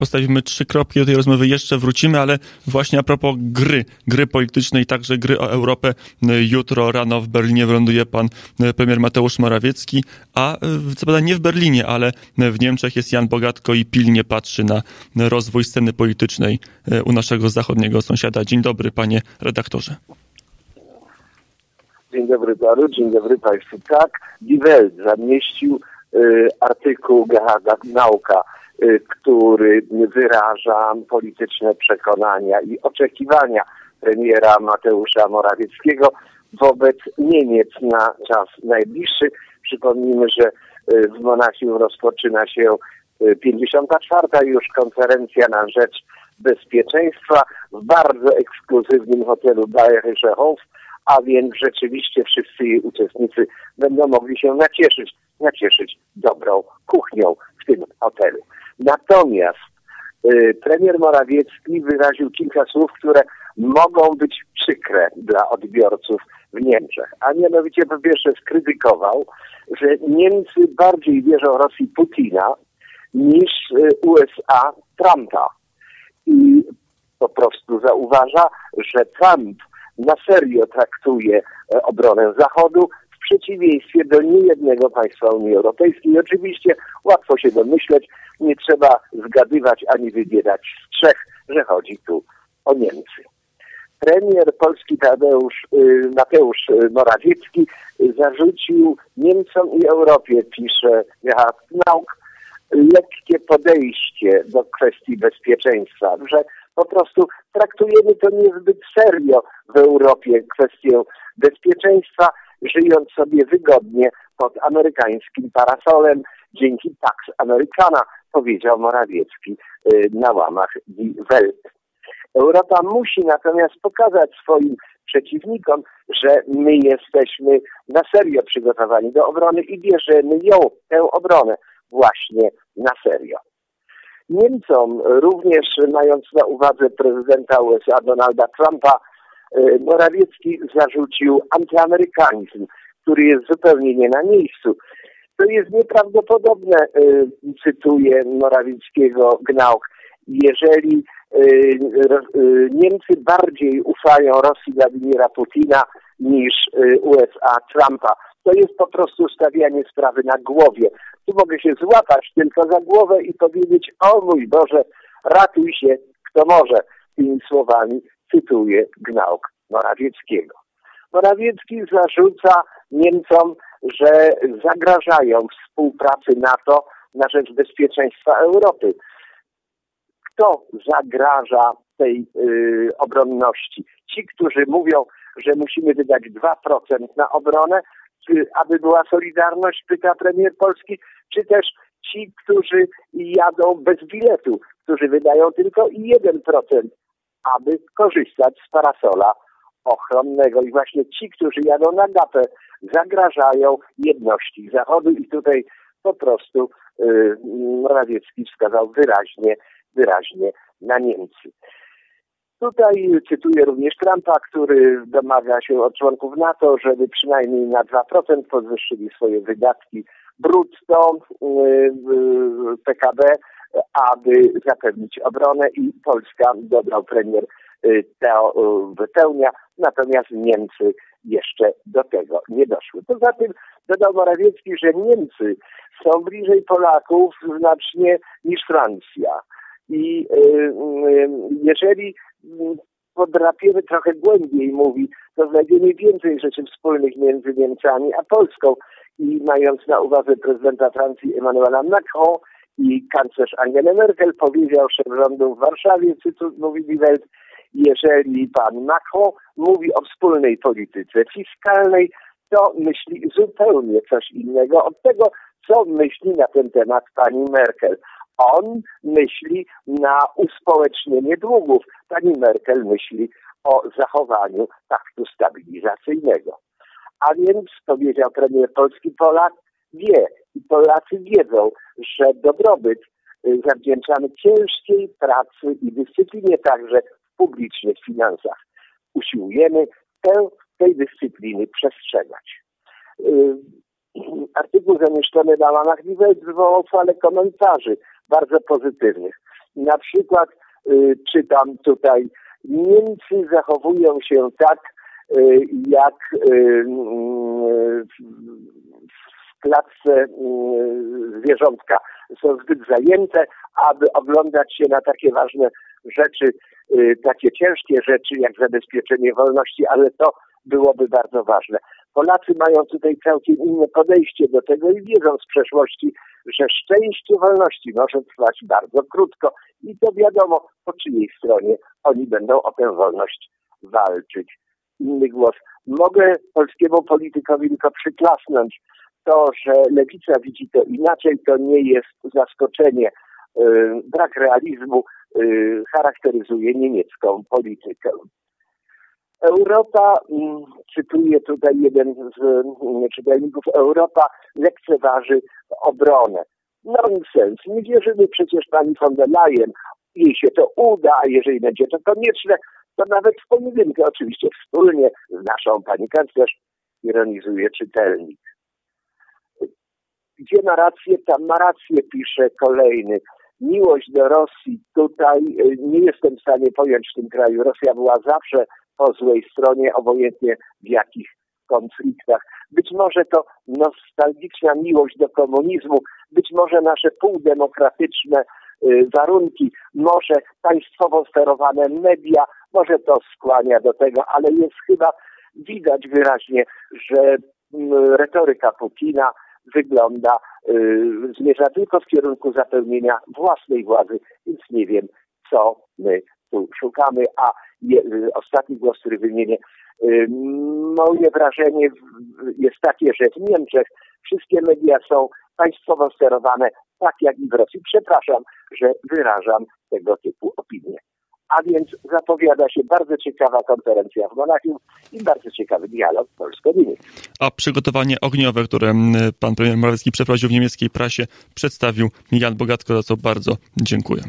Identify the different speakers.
Speaker 1: Postawimy 3 kropki, do tej rozmowy jeszcze wrócimy, ale właśnie a propos gry politycznej, także gry o Europę. Jutro rano w Berlinie wyląduje pan premier Mateusz Morawiecki, a co prawda nie w Berlinie, ale w Niemczech jest Jan Bogatko i pilnie patrzy na rozwój sceny politycznej u naszego zachodniego sąsiada. Dzień dobry, panie redaktorze.
Speaker 2: Dzień dobry panu, dzień dobry państwu. Tak, Die Welt zamieścił artykuł Gerharda Gnauka, który wyraża polityczne przekonania i oczekiwania premiera Mateusza Morawieckiego wobec Niemiec na czas najbliższy. Przypomnijmy, że w Monachium rozpoczyna się 54. już konferencja na rzecz bezpieczeństwa w bardzo ekskluzywnym hotelu Bayerischer Hof, a więc rzeczywiście wszyscy jej uczestnicy będą mogli się nacieszyć dobrą kuchnią w tym hotelu. Natomiast premier Morawiecki wyraził kilka słów, które mogą być przykre dla odbiorców w Niemczech. A mianowicie po pierwsze skrytykował, że Niemcy bardziej wierzą Rosji Putina niż USA Trumpa. I po prostu zauważa, że Trump na serio traktuje obronę Zachodu w przeciwieństwie do niejednego państwa Unii Europejskiej. I oczywiście łatwo się domyśleć, nie trzeba zgadywać ani wybierać z trzech, że chodzi tu o Niemcy. Premier polski Mateusz Morawiecki zarzucił Niemcom i Europie, pisze Gerhard Knauk, lekkie podejście do kwestii bezpieczeństwa, że po prostu traktujemy to niezbyt serio w Europie, kwestię bezpieczeństwa, żyjąc sobie wygodnie pod amerykańskim parasolem dzięki Pax Americana, powiedział Morawiecki na łamach Die Welt. Europa musi natomiast pokazać swoim przeciwnikom, że my jesteśmy na serio przygotowani do obrony i bierzemy tę obronę właśnie na serio. Niemcom, również mając na uwadze prezydenta USA Donalda Trumpa, Morawiecki zarzucił antyamerykanizm, który jest zupełnie nie na miejscu. To jest nieprawdopodobne, cytuję Morawieckiego Gnauk, jeżeli Niemcy bardziej ufają Rosji Władimira Putina niż USA Trumpa. To jest po prostu stawianie sprawy na głowie. Tu mogę się złapać tylko za głowę i powiedzieć: o mój Boże, ratuj się kto może. Tymi słowami cytuję Gnauk Morawieckiego. Morawiecki zarzuca Niemcom, że zagrażają współpracy NATO na rzecz bezpieczeństwa Europy. Kto zagraża tej obronności? Ci, którzy mówią, że musimy wydać 2% na obronę, aby była solidarność, pyta premier Polski, czy też ci, którzy jadą bez biletu, którzy wydają tylko 1%, aby korzystać z parasola ochronnego. I właśnie ci, którzy jadą na gapę, zagrażają jedności Zachodu i tutaj po prostu Morawiecki wskazał wyraźnie na Niemcy. Tutaj cytuję również Trumpa, który domaga się od członków NATO, żeby przynajmniej na 2% podwyższyli swoje wydatki brutto PKB, aby zapewnić obronę i Polska, dodał premier, to wypełnia, natomiast Niemcy jeszcze do tego nie doszły. Poza tym dodał Morawiecki, że Niemcy są bliżej Polaków znacznie niż Francja. I jeżeli podrapiemy trochę głębiej, mówi, to znajdziemy więcej rzeczy wspólnych między Niemcami a Polską. I mając na uwadze prezydenta Francji Emmanuela Macron i kanclerz Angelę Merkel, powiedział szef rządu w Warszawie, mówi Die Welt, jeżeli pan Macron mówi o wspólnej polityce fiskalnej, to myśli zupełnie coś innego od tego, co myśli na ten temat pani Merkel. On myśli na uspołecznienie długów. Pani Merkel myśli o zachowaniu paktu stabilizacyjnego. A więc, powiedział premier Polski, Polak wie i Polacy wiedzą, że dobrobyt zawdzięczamy ciężkiej pracy i dyscyplinie także w publicznych finansach. Usiłujemy tej dyscypliny przestrzegać. Artykuł zamieszczony na łamach Die Welt wywołał falę komentarzy bardzo pozytywnych. Na przykład czytam tutaj, Niemcy zachowują się tak, jak w klatce zwierzątka. Są zbyt zajęte, aby oglądać się na takie ważne rzeczy, takie ciężkie rzeczy, jak zabezpieczenie wolności, ale to byłoby bardzo ważne. Polacy mają tutaj całkiem inne podejście do tego i wiedzą z przeszłości, że szczęście wolności może trwać bardzo krótko i to wiadomo, po czyjej stronie oni będą o tę wolność walczyć. Inny głos. Mogę polskiemu politykowi tylko przyklasnąć. To, że lewica widzi to inaczej, to nie jest zaskoczenie. Brak realizmu charakteryzuje niemiecką politykę. Europa, cytuję tutaj jeden z czytelników, Europa lekceważy obronę. Nonsens. Nie wierzymy przecież pani von der Leyen. Jej się to uda, a jeżeli będzie to konieczne, to nawet w pojedynkę, oczywiście wspólnie z naszą pani kanclerz, ironizuje czytelnik. Gdzie ma rację, tam ma rację, pisze kolejny. Miłość do Rosji tutaj nie jestem w stanie pojąć w tym kraju. Rosja była zawsze po złej stronie, obojętnie w jakich konfliktach. Być może to nostalgiczna miłość do komunizmu, być może nasze półdemokratyczne warunki, może państwowo sterowane media, może to skłania do tego, ale jest chyba widać wyraźnie, że retoryka Putina zmierza tylko w kierunku zapełnienia własnej władzy, więc nie wiem, co my tu szukamy. A ostatni głos, który wymienię, moje wrażenie jest takie, że w Niemczech wszystkie media są państwowo sterowane, tak jak i w Rosji. Przepraszam, że wyrażam tego typu opinie. A więc zapowiada się bardzo ciekawa konferencja w Monachium i bardzo ciekawy dialog polsko-niemiecki.
Speaker 1: A przygotowanie ogniowe, które pan premier Morawiecki przeprowadził w niemieckiej prasie, przedstawił Jan Bogatko, za co bardzo dziękuję.